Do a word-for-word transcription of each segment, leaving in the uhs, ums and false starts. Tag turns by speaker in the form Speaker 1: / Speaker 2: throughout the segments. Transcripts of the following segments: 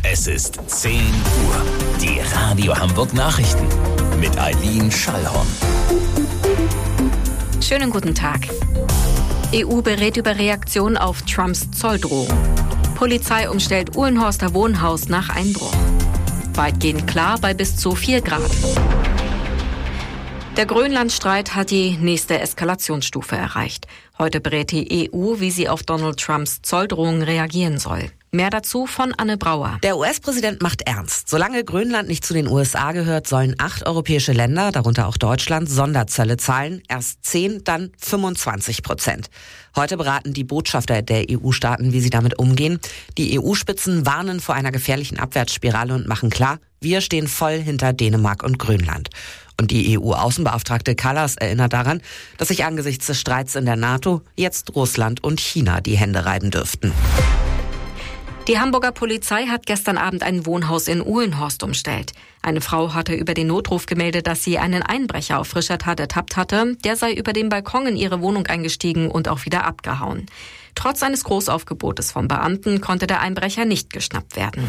Speaker 1: Es ist zehn Uhr. Die Radio Hamburg Nachrichten mit Eileen Schallhorn.
Speaker 2: Schönen guten Tag. E U berät über Reaktion auf Trumps Zolldrohung. Polizei umstellt Uhlenhorster Wohnhaus nach Einbruch. Weitgehend klar bei bis zu vier Grad. Der Grönlandstreit hat die nächste Eskalationsstufe erreicht. Heute berät die E U, wie sie auf Donald Trumps Zolldrohungen reagieren soll. Mehr dazu von Anne Brauer.
Speaker 3: Der U S-Präsident macht ernst. Solange Grönland nicht zu den U S A gehört, sollen acht europäische Länder, darunter auch Deutschland, Sonderzölle zahlen. Erst zehn, dann fünfundzwanzig Prozent. Heute beraten die Botschafter der E U-Staaten, wie sie damit umgehen. Die E U-Spitzen warnen vor einer gefährlichen Abwärtsspirale und machen klar, wir stehen voll hinter Dänemark und Grönland. Und die E U-Außenbeauftragte Kallas erinnert daran, dass sich angesichts des Streits in der NATO jetzt Russland und China die Hände reiben dürften.
Speaker 2: Die Hamburger Polizei hat gestern Abend ein Wohnhaus in Uhlenhorst umstellt. Eine Frau hatte über den Notruf gemeldet, dass sie einen Einbrecher auf frischer Tat ertappt hatte. Der sei über den Balkon in ihre Wohnung eingestiegen und auch wieder abgehauen. Trotz eines Großaufgebotes vom Beamten konnte der Einbrecher nicht geschnappt werden.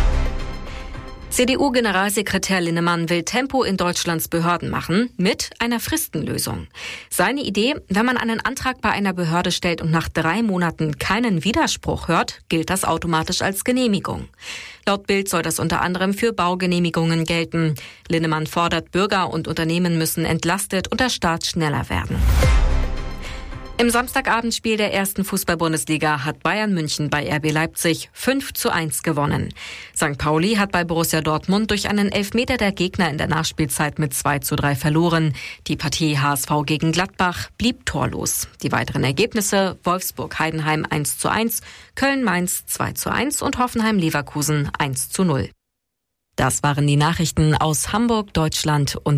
Speaker 2: C D U-Generalsekretär Linnemann will Tempo in Deutschlands Behörden machen mit einer Fristenlösung. Seine Idee, wenn man einen Antrag bei einer Behörde stellt und nach drei Monaten keinen Widerspruch hört, gilt das automatisch als Genehmigung. Laut Bild soll das unter anderem für Baugenehmigungen gelten. Linnemann fordert, Bürger und Unternehmen müssen entlastet und der Staat schneller werden. Im Samstagabendspiel der ersten Fußball-Bundesliga hat Bayern München bei R B Leipzig fünf zu eins gewonnen. Sankt Pauli hat bei Borussia Dortmund durch einen Elfmeter der Gegner in der Nachspielzeit mit zwei zu drei verloren. Die Partie H S V gegen Gladbach blieb torlos. Die weiteren Ergebnisse: Wolfsburg-Heidenheim eins zu eins, Köln-Mainz zwei zu eins und Hoffenheim-Leverkusen eins zu null. Das waren die Nachrichten aus Hamburg, Deutschland und